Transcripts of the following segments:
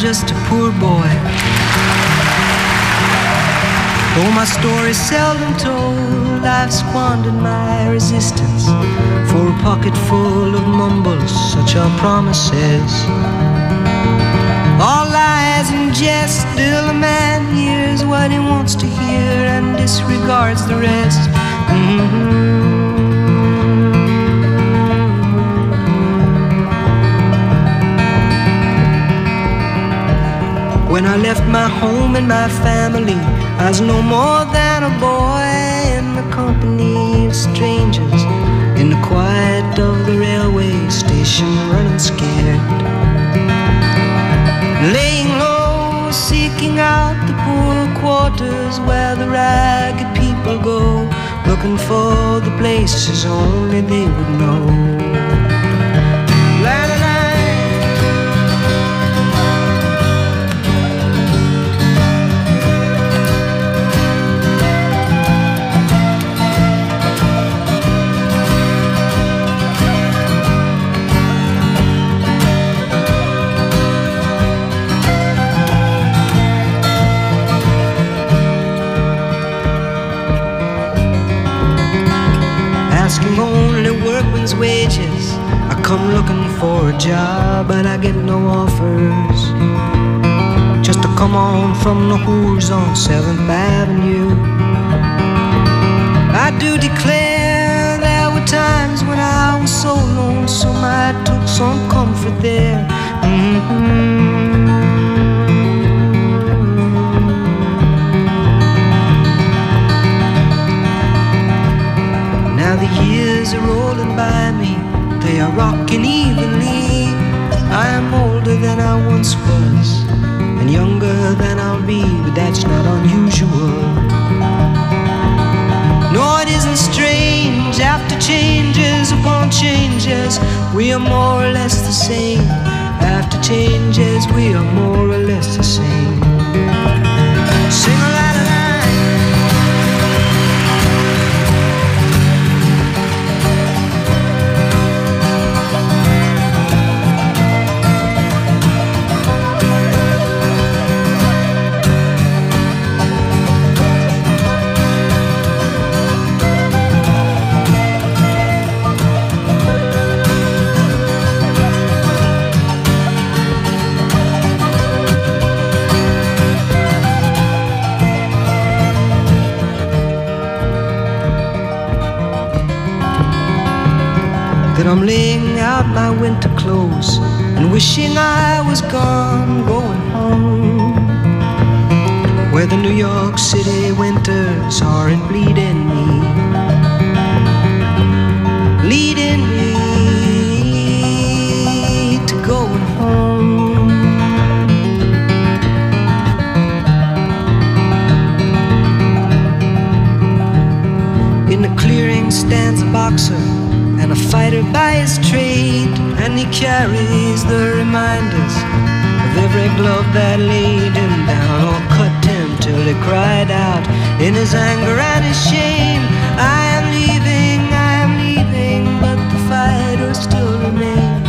just a poor boy. Though my story's seldom told, I've squandered my resistance for a pocket full of mumbles, such are promises. All lies and jest, still a man hears what he wants to hear and disregards the rest. When I left my home and my family, I was no more than a boy in the company of strangers, in the quiet of the railway station, running scared, laying low, seeking out the poor quarters where the ragged people go, looking for the places only they would know. Asking only workman's wages, I come looking for a job, but I get no offers. Just to come on from the whores on 7th Avenue. I do declare there were times when I was so lonesome I took some comfort there. Now the years are rolling by me, they are rocking evenly. I am older than I once was, and younger than I'll be, but that's not unusual. No, it isn't strange, after changes upon changes, we are more or less the same. After changes, we are more or less the same. Sing a la la la. That I'm laying out my winter clothes and wishing I was gone, going home, where the New York City winters aren't bleeding me, leading me to going home. In the clearing stands a boxer and a fighter by his trade, and he carries the reminders of every glove that laid him down or cut him till he cried out in his anger and his shame, I am leaving, but the fighter still remains.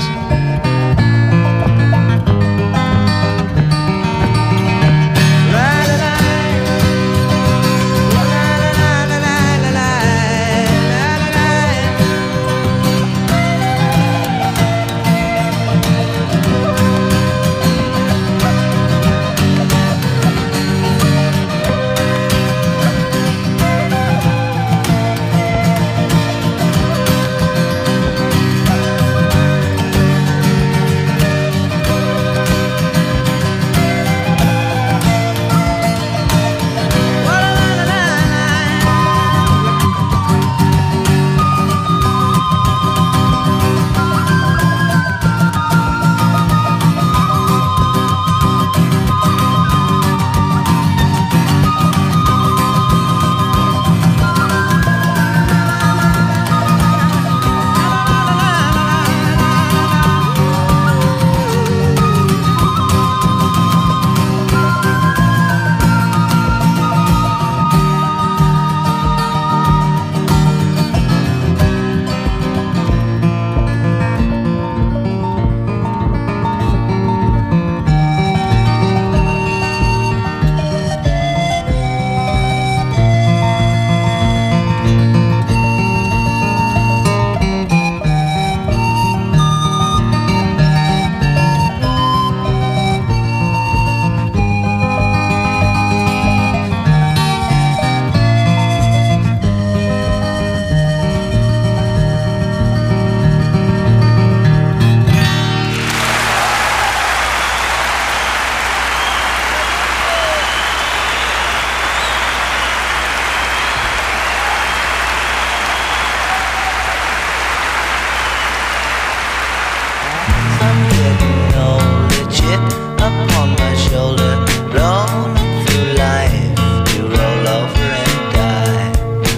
upon my shoulder, rolling through life to roll over and die.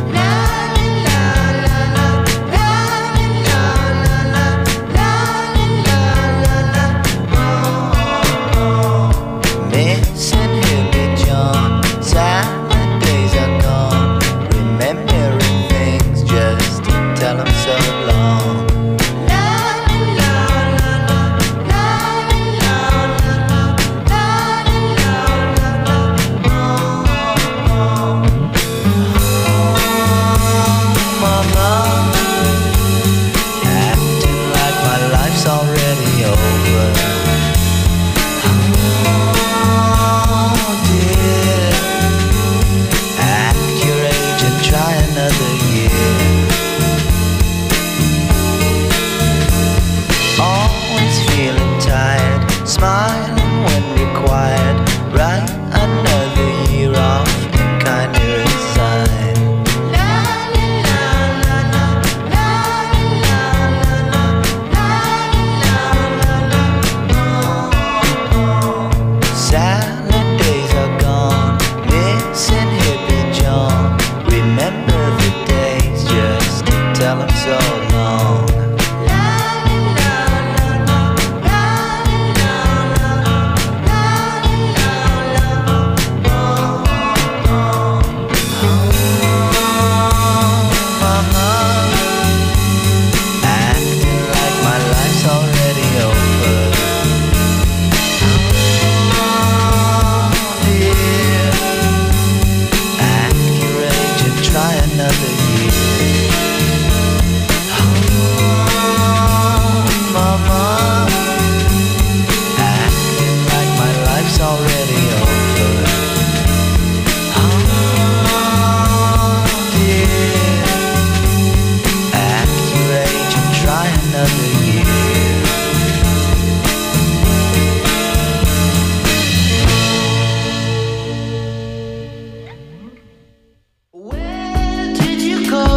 Missing hippie John, silent days are gone, remembering things just to tell them so long. Mama, acting like my life's already over. Oh dear, act your age and try another year. Always feeling tired, smiling when required. Write another year off and kinda resign. Silent days are gone, missing hippie John. Remember the days just to tell him so long. Mama, acting like my life's already over. Dear, act your age and try another year. Mama, acting like my life's already over. Dear, act your age and try another year. Where did you go?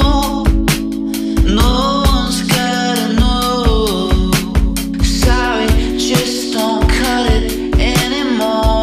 No one's gotta know. Sorry, just don't cut it anymore.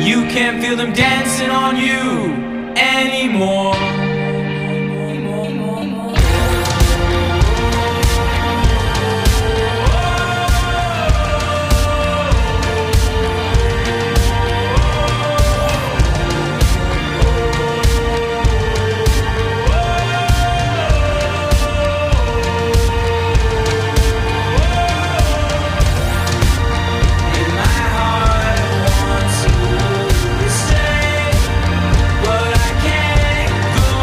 You can't feel them dancing on you anymore. But I can't go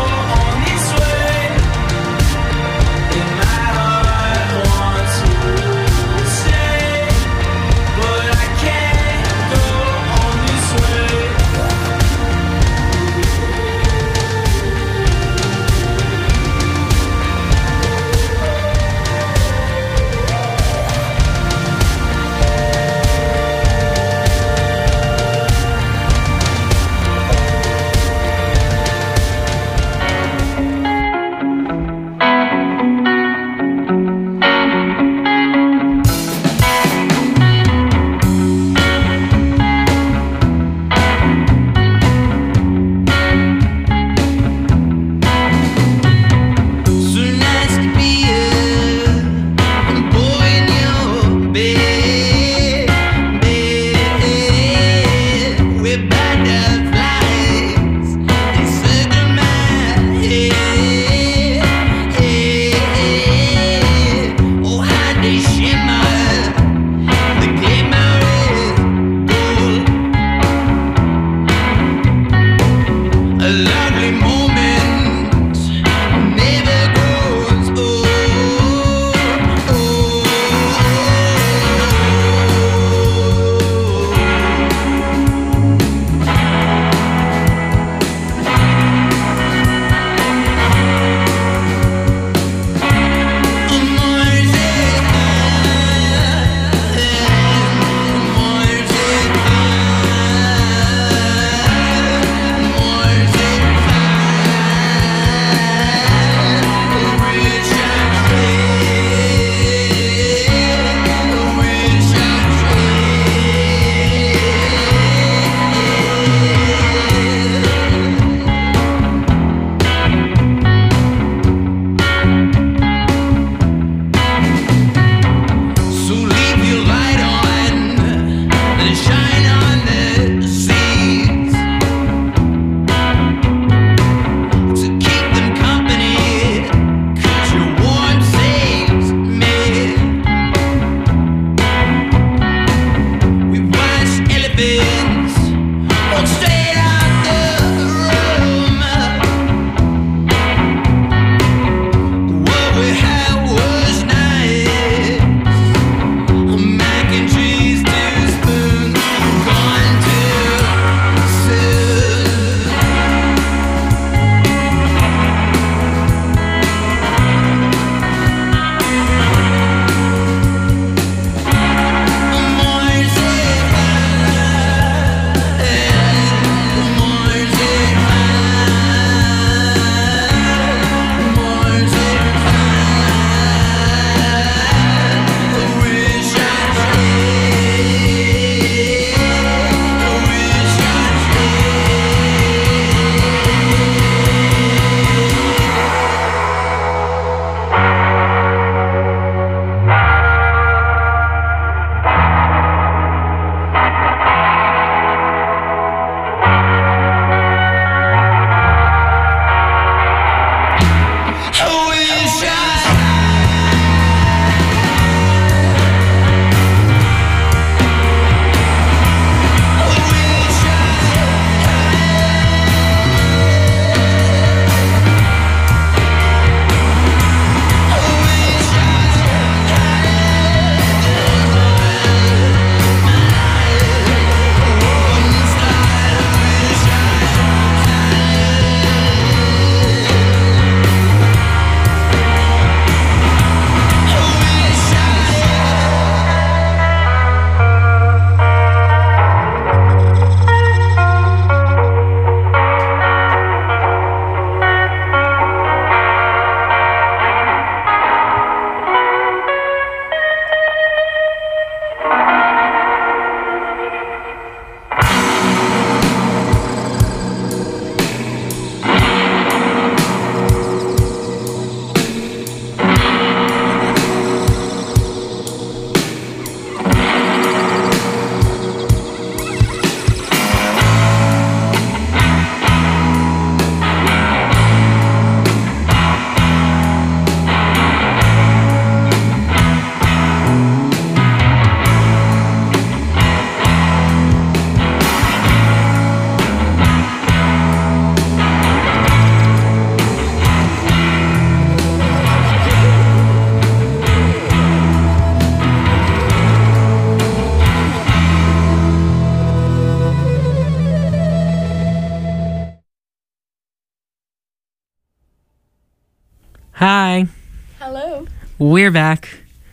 Hi. Hello. We're back.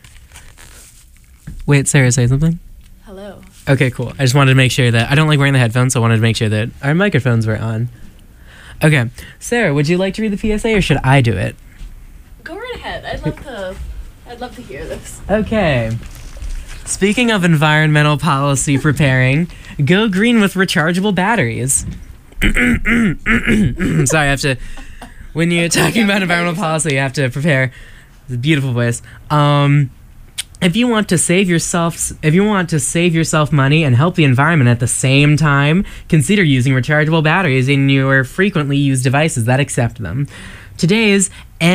Wait, Sarah, say something? Hello. Okay, cool. I just wanted to make sure that I don't like wearing the headphones, so I wanted to make sure that our microphones were on. Okay. Sarah, would you like to read the PSA or should I do it? Go right ahead. I'd love to hear this. Okay. Speaking of environmental policy preparing, go green with rechargeable batteries. Sorry, I have to. When you're talking about environmental policy, you have to prepare. It's a beautiful voice. If you want to save yourself money and help the environment at the same time, consider using rechargeable batteries in your frequently used devices that accept them. Today's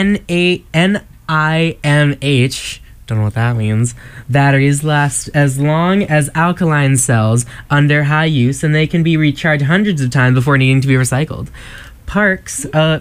NIMH, don't know what that means, batteries last as long as alkaline cells under high use, and they can be recharged hundreds of times before needing to be recycled. Packs of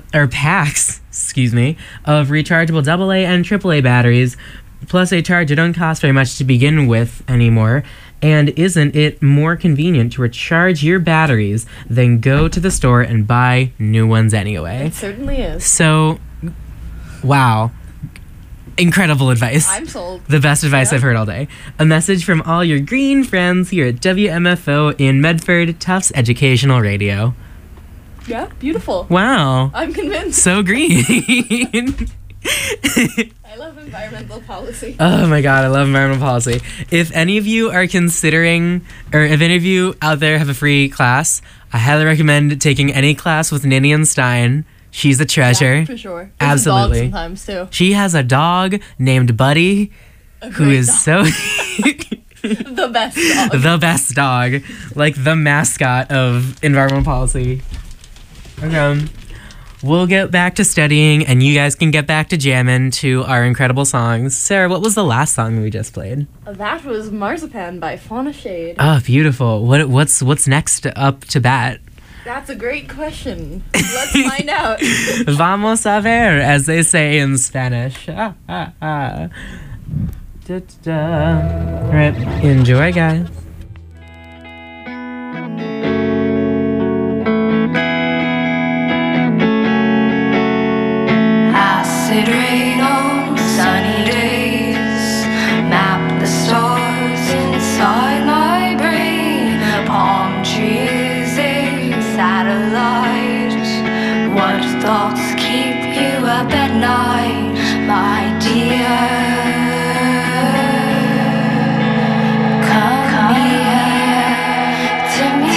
rechargeable AA and AAA batteries plus a charger don't cost very much to begin with anymore. And isn't it more convenient to recharge your batteries than go to the store and buy new ones anyway? It certainly is. So, wow. Incredible advice. I'm sold. The best advice I've heard all day. A message from all your green friends here at WMFO in Medford, Tufts Educational Radio. Yeah, beautiful. Wow. I'm convinced. So green. I love environmental policy. Oh my god, I love environmental policy. If any of you are considering, or if any of you out there have a free class, I highly recommend taking any class with Ninian Stein. She's a treasure. Yeah, for sure. There's Absolutely. A dog sometimes too. She has a dog named Buddy, who is dog. the best dog. The best dog. Like the mascot of environmental policy. Okay. We'll get back to studying, and you guys can get back to jamming to our incredible songs. Sarah, what was the last song we just played? That was Marzipan by Fauna Shade. Oh, beautiful. What's next up to bat? That's a great question. Let's find out. Vamos a ver, as they say in Spanish. Da, da. All right, enjoy, guys. Acid rain on sunny days, map the stars inside my brain. A palm tree is a satellite. What thoughts keep you up at night, my dear? Come here to me.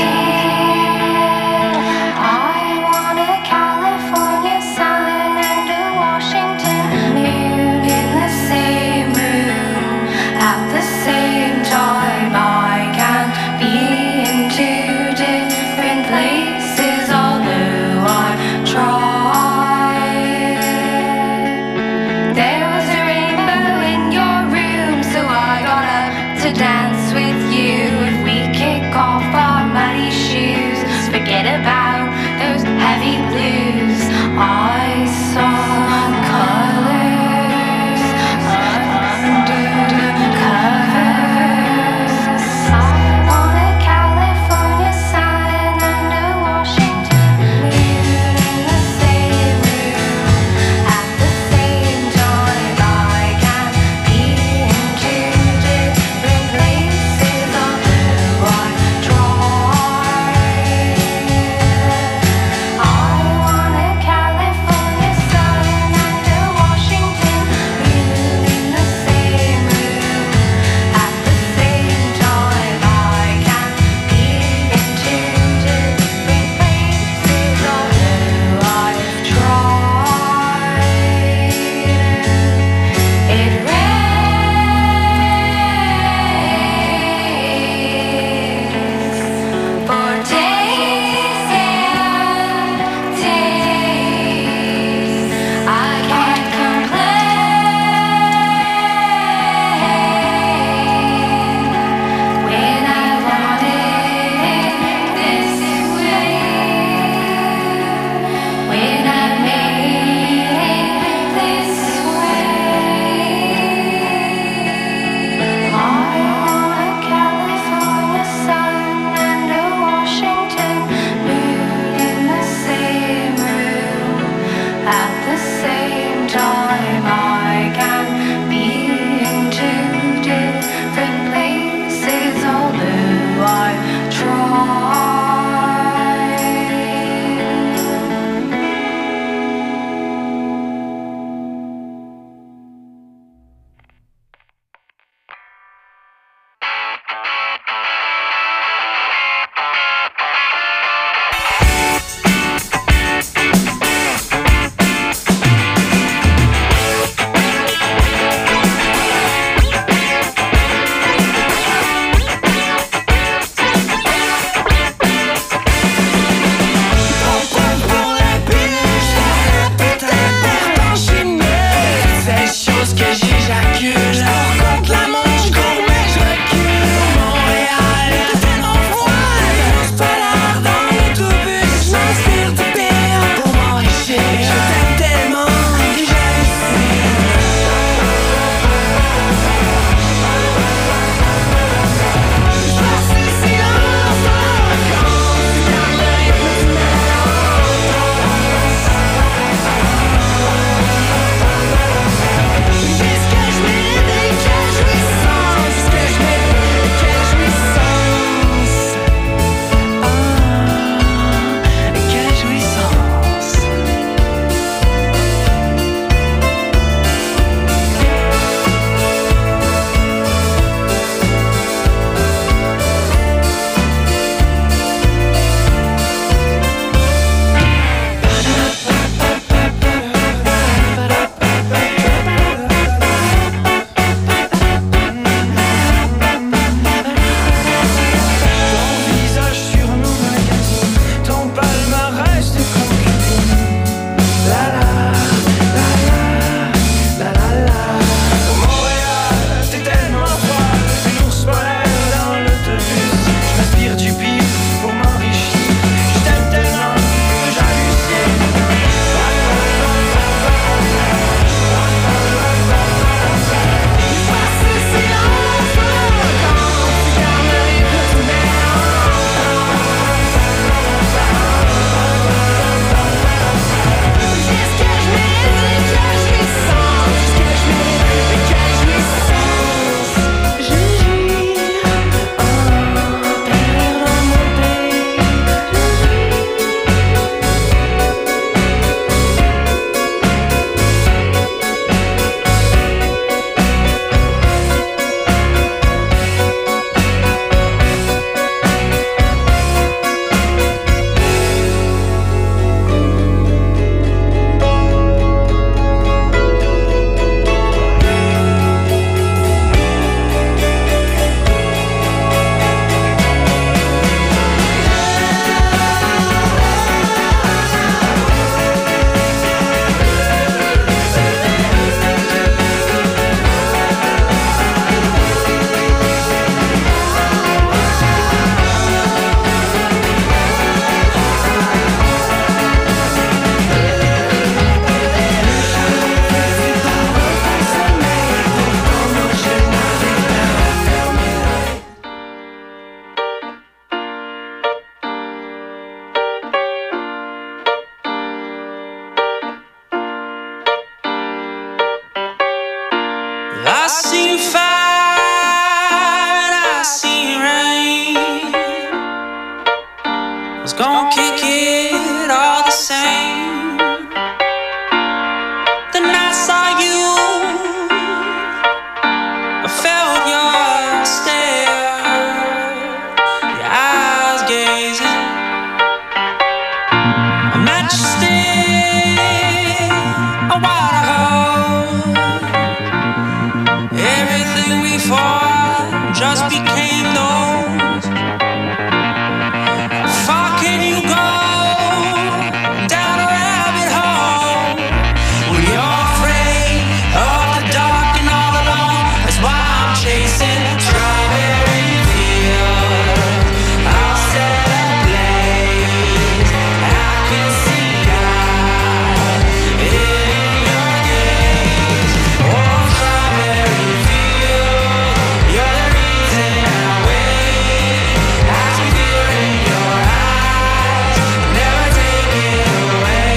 I want a California sun and a Washington moon in the same room at the same time. I can't be in two different places, although I tried. There was a rainbow in your room, so I got up to dance with you. If we kick off our muddy shoes, forget about those heavy blues. I saw colors under the covers. I want a California sun and a Washington moon in the same room at the same time. I can't be in two different places, although I tried. I see fire and I see rain. I was gonna kick it all the same. Then I saw you, I felt your stare, your eyes gazing. A matchstick, a water hole. Everything we fought just became those. Far can you go down a rabbit hole when you're afraid of the dark and all alone? That's why I'm chasing strawberry fields. I'll set a blaze. I can see God in your gaze. Oh, strawberry fields, you're the reason I wait. I see fear in your eyes, never take it away.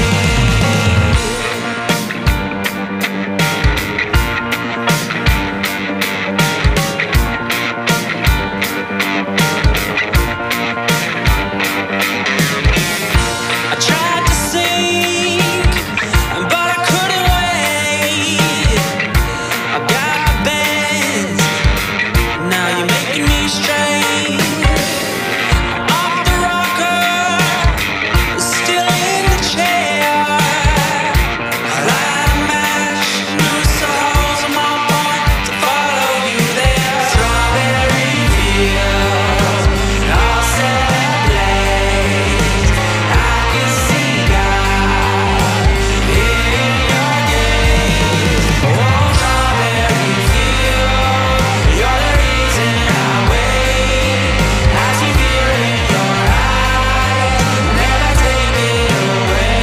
I tried to sing, but I couldn't wait. I got the bends, now you're making me straight. I'm off the rocker, still in the chair. I light a match, noose the holes I'm on point to follow you there. Strawberry fields, I'll set a blaze. I can see God in your gaze. Oh, strawberry fields, you're the reason I wait. I see fear in your eyes, never take it away.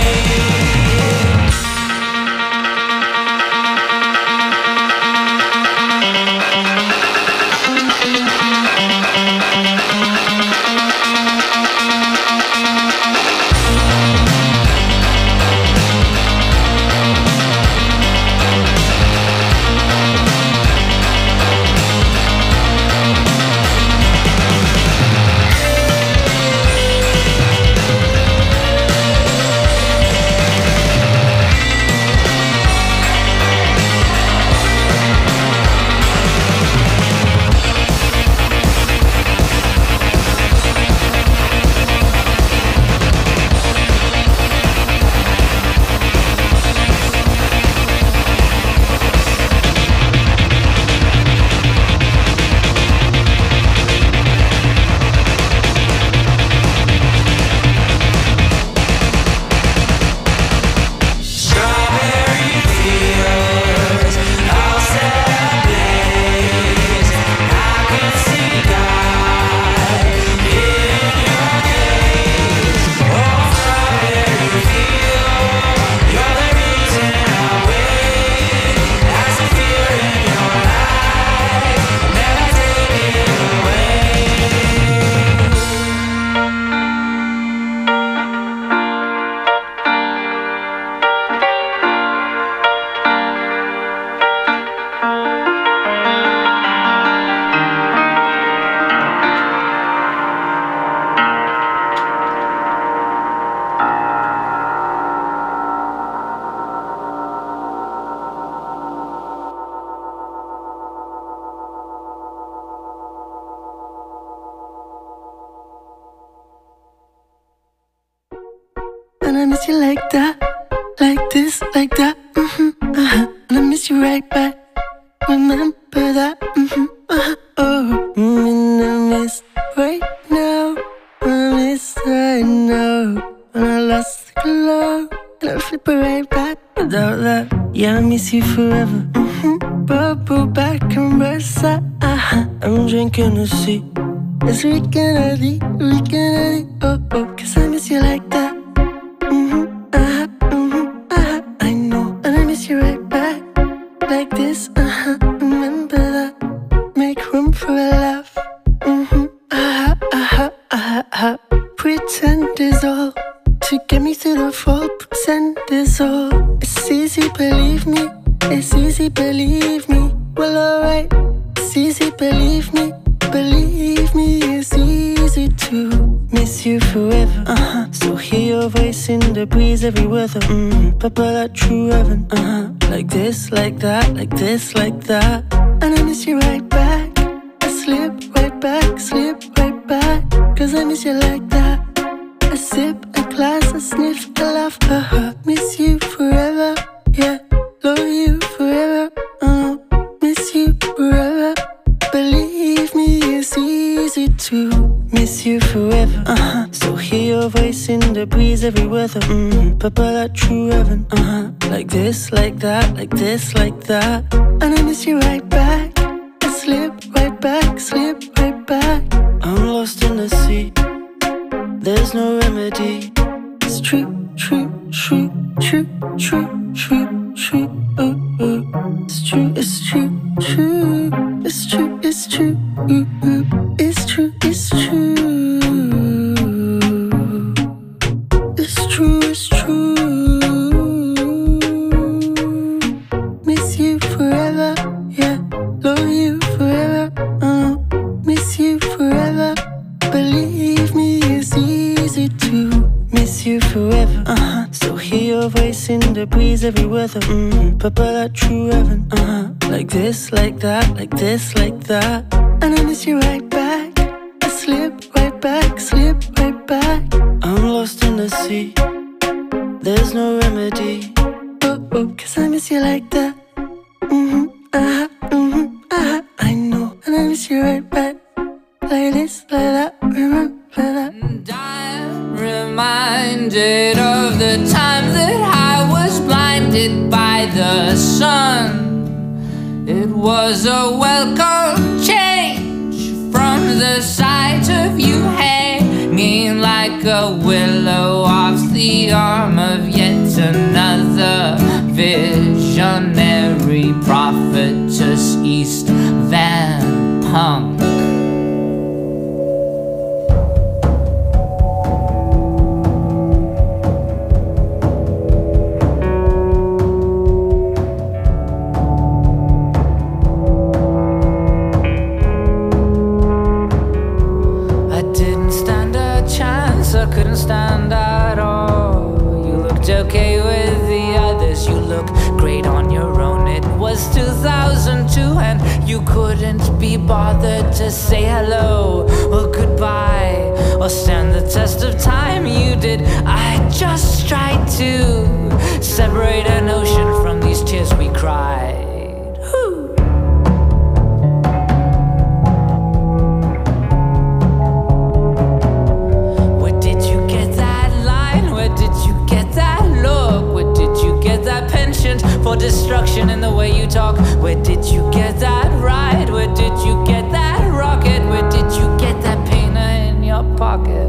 Strawberry fields, I'll set a blaze. I can see God in your gaze. Oh, strawberry fields, you're the reason I wait. I see fear in your eyes, never take it away. And I miss you like that, like this, like that. And I miss you right back. Remember that. Oh, and I miss right now. I miss right now. And I lost the glow, and I flip it right back. Without that, yeah, I miss you forever. Bubble back and rest that. I'm drinking a sea. It's weekend, oh, oh, 'cause I miss you like that. I know, and I miss you right back. Like this, remember that. Make room for a laugh. Pretend is all to get me through the fall. Pretend is all. It's easy, believe me. It's easy, believe me. well alright. It's easy, believe me, it's easy to miss you forever. So hear your voice in the breeze, every weather. Papa, that true heaven. Like this, like that, like this, like that. And I miss you right back. I slip right back, slip right back. Cause I miss you like that. I sip a glass, I sniff, I laugh, miss you forever, yeah. Love you forever, miss you forever. Believe me, it's easy to miss you forever. So hear your voice in the breeze, every weather. Papa, that true heaven. Like this, like that, like this, like that. And I miss you right back. I slip right back, slip right back. I'm lost in the sea. There's no remedy. It's true, true, true, true, true, true, true. It's true, it's true, true. It's true, it's true. It's true, it's true. It's true, it's true. Miss you forever, yeah. Love you forever, miss you forever. Believe me, it's easy to miss you forever. So hear your voice in the breeze, every weather. Papa, that true heaven. Like this, like that, like this, like that. And I miss you right back. I slip right back, slip right back. I'm lost in the sea. There's no remedy. Cause I miss you like that. I know. And I miss you right back. Like this, like that, remember that. And I'm reminded of the time that I was blinded by the sun. It was a welcome change from the sight of you hanging like a willow off the arm of yet another visionary prophetess, East Van Punk. Couldn't stand at all. You looked okay with the others. You look great on your own. It was 2002 and you couldn't be bothered to say hello or goodbye or stand the test of time. You did. I just tried to separate an ocean from these tears we cried. Whew. For destruction in the way you talk. Where did you get that ride? Where did you get that rocket? Where did you get that painter in your pocket?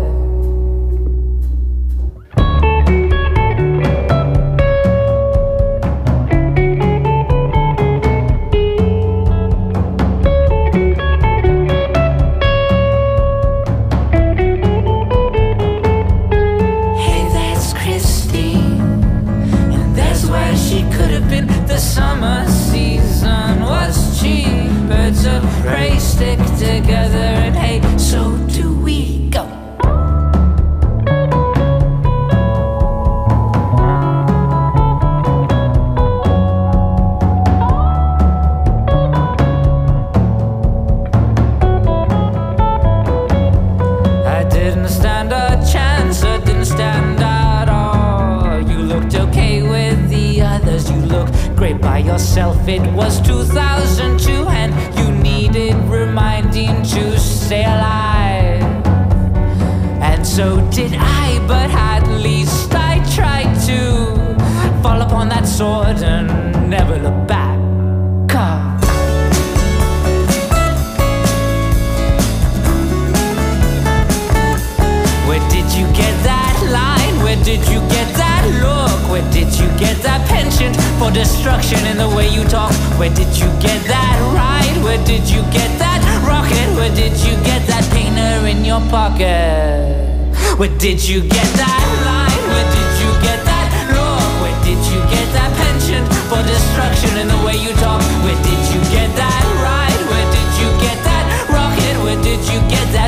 The summer season was cheaper to pray, stick together, and hey, so do we go. I didn't stand a chance, I didn't stand at all. You looked okay with the others, you looked great by yourself. It was 2002 and you needed reminding to stay alive. And so did I, but at least I tried to fall upon that sword and never look back. Where did you get that line? Where did you get that look? Where did you get that penchant for destruction in the way you talk? Where did you get that ride? Where did you get that rocket? Where did you get that painter in your pocket? Where did you get that line? Where did you get that look? Where did you get that penchant for destruction in the way you talk? Where did you get that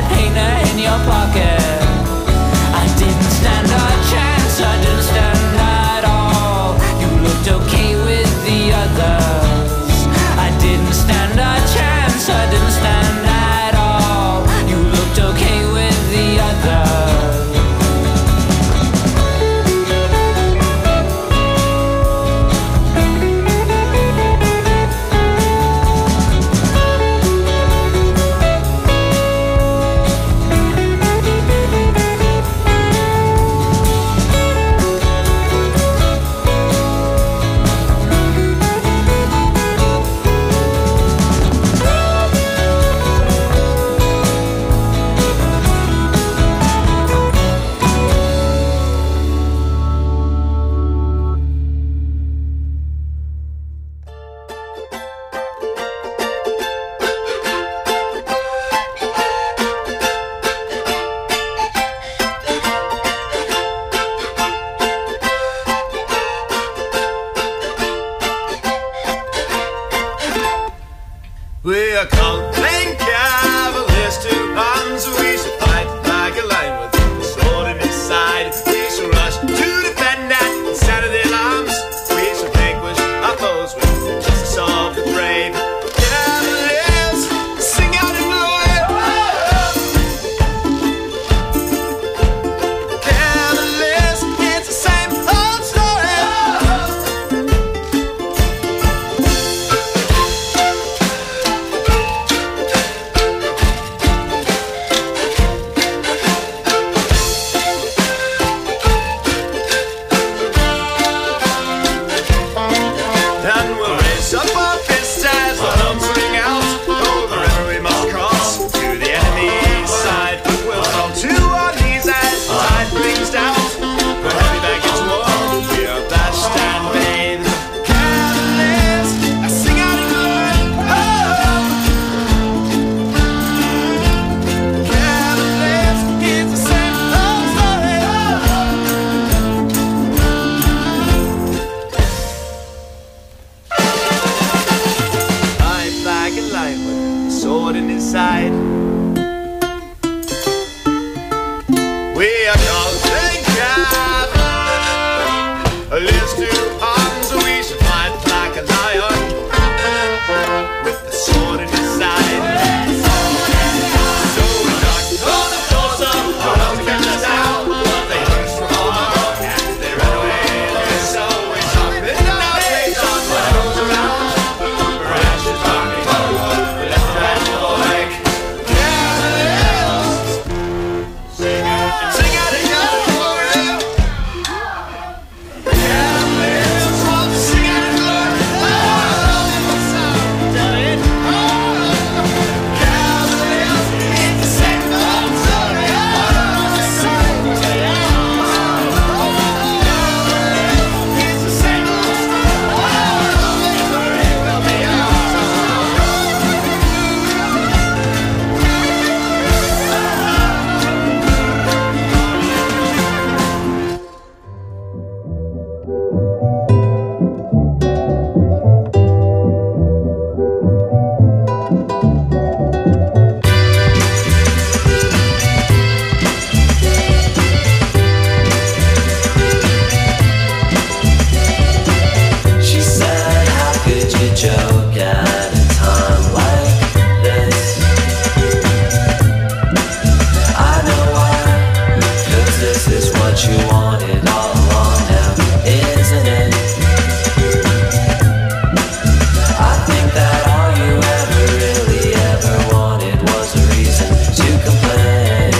painter in your pocket. I didn't stand a chance, I didn't stand at all. You looked okay with the others. I didn't stand a chance, I didn't stand at all. You looked okay with the others. We are conquering cavaliers to arms. We shall fight like a lion with the sword in his side. We shall rush to defend at the sound of the alarms. We shall vanquish our foes with the justice of the brave. Cavaliers, sing out in glory. Cavaliers, it's the same old story. And we'll raise up our fists as the drums ring out. Over the river we must cross to the enemy's side. We'll fall to our knees as the tide brings down. We're heavy baggage war, we are bashed and bathed. Cavaliers, I sing out in glory. Cavaliers, it's the same old story. Fight like a lion with a sword in his side. We are conquering cavaliers to arms. We shall fight like a lion with the sword in his side. So we knock on the doors of our house to catch us out. But they burst from all along and they ran away. So we stop in our place on what goes around. Our ashes burning, we're left and like cavaliers. Sing out in glory. Cavaliers, want to sing out in glory. Cavaliers, it's the same old story. It's the same old story. She said, how could you joke at a time like this? I know why, 'cause this is what you wanted all along now, isn't it? I think that all you ever really ever wanted was a reason to complain.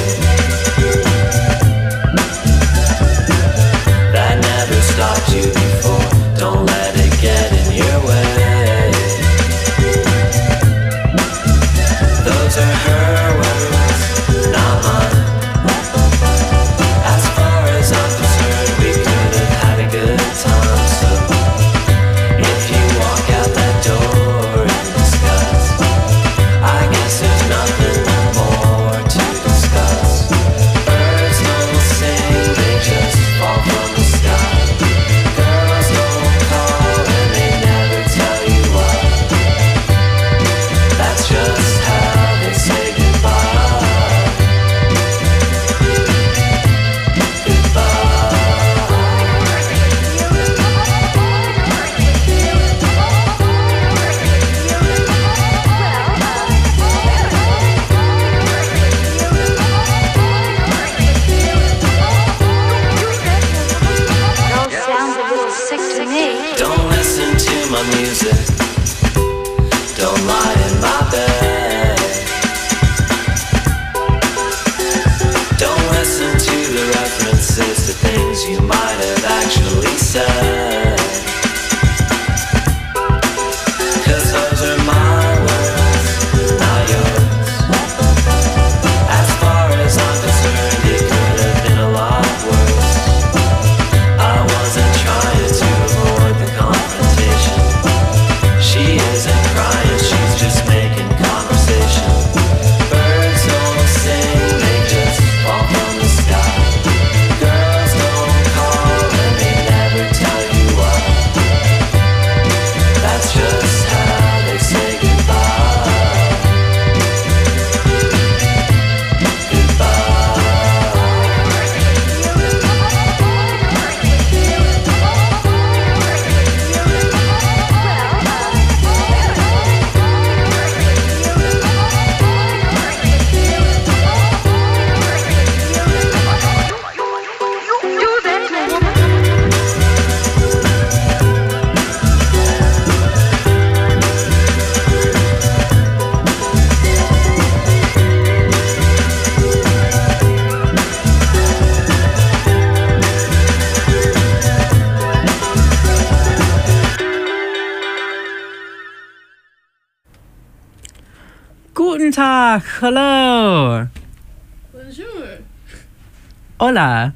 That never stopped you before. Don't let it get in your way. Those are her words, not mine. As far as I'm concerned, we answers to things you might have actually said. 'Cause those are my words, not yours. As far as I'm concerned, it could have been a lot worse. I wasn't trying to avoid the confrontation. She isn't crying, she's just making conversation. Birds don't sing, they just fall from the sky. Girls don't call and they never tell you why. That's just how they say goodbye. Guten Tag, hello, Bonjour. hola.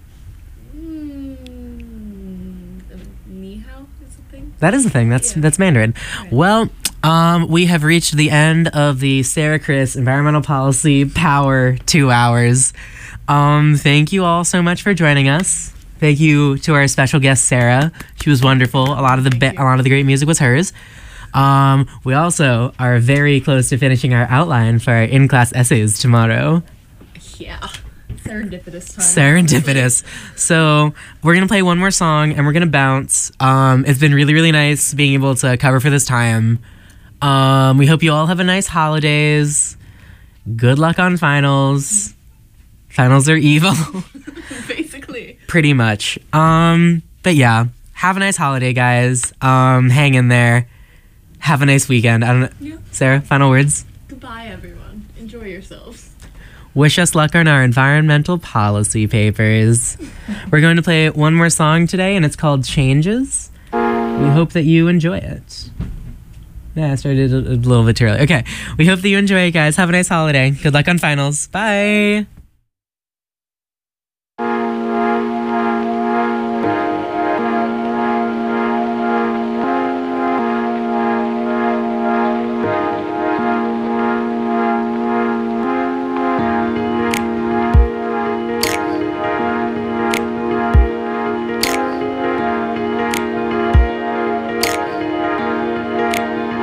Ni hao is a thing. That is the thing. That's Mandarin. Well, we have reached the end of the Sarah Chris Environmental Policy Power 2 hours. Thank you all so much for joining us. Thank you to our special guest Sarah. She was wonderful. A lot of the great music was hers. We also are very close to finishing our outline for our in-class essays tomorrow. Yeah. Serendipitous time. Serendipitous. So we're gonna play one more song and we're gonna bounce. It's been really, really nice being able to cover for this time. We hope you all have a nice holidays. Good luck on finals. Finals are evil. Basically. Pretty much. But yeah, have a nice holiday, guys. Hang in there. Have a nice weekend. I don't know. Yeah. Sarah, final words. Goodbye, everyone. Enjoy yourselves. Wish us luck on our environmental policy papers. We're going to play one more song today, and it's called Changes. We hope that you enjoy it. Yeah, I started a little bit too early. Okay, we hope that you enjoy it, guys. Have a nice holiday. Good luck on finals. Bye.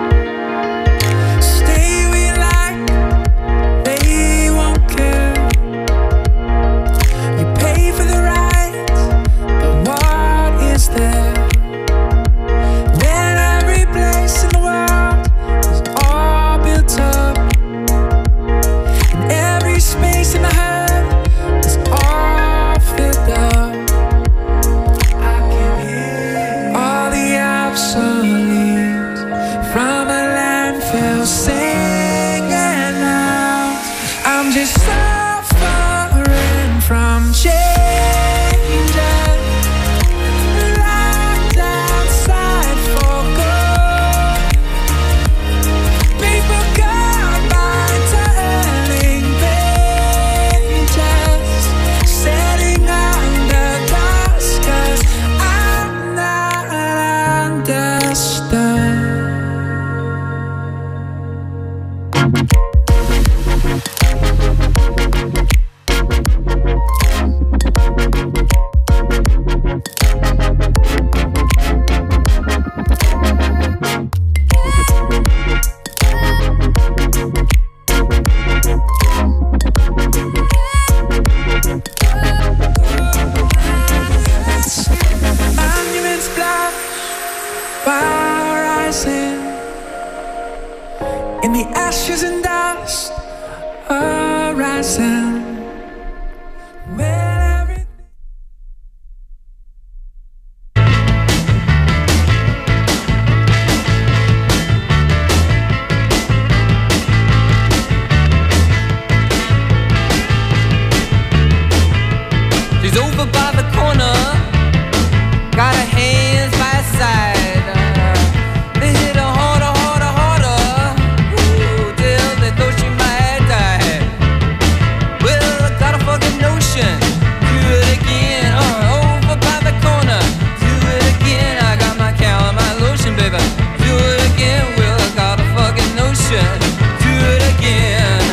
Stay we like they won't care. by the corner, got her hands by her side. They hit her harder, harder, harder. Ooh, till they thought she might die. Well, I got a fucking notion. Do it again, over by the corner. Do it again, I got my calamine lotion, baby. Do it again, well, I got a fucking notion. Do it again.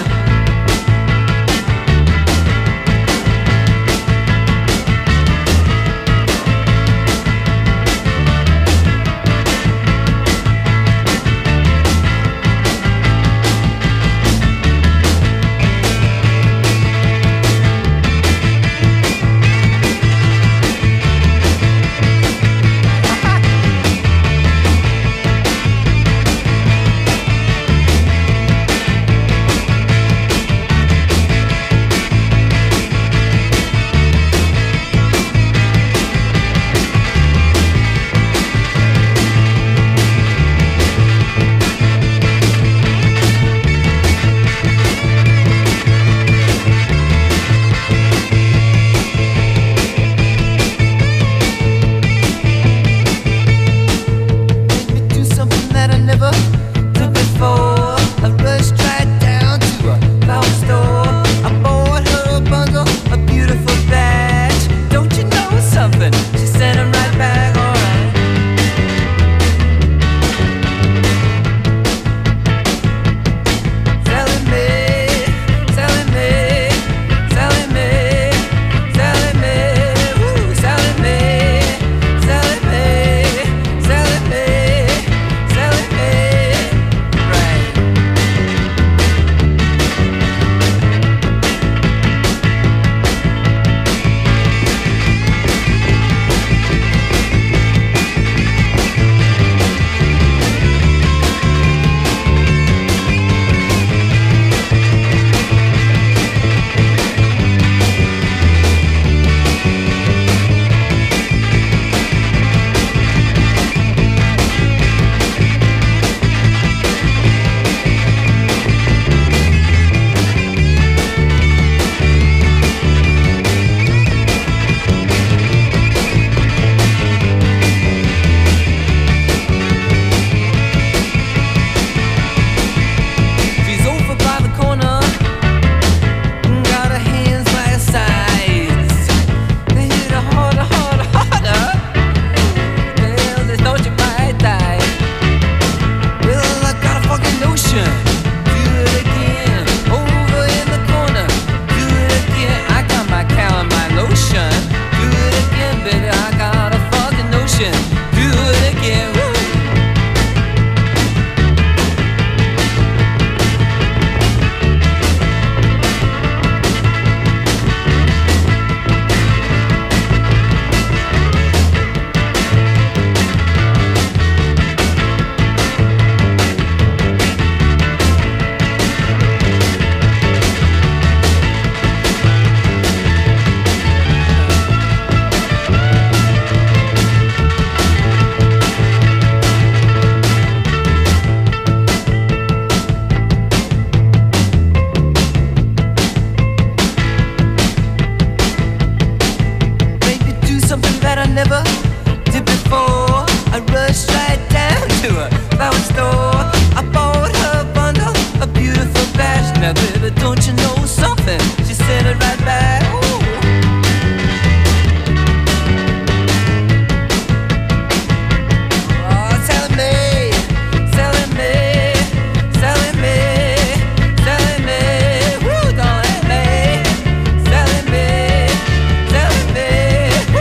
Now, baby, don't you know something? She sent it right back.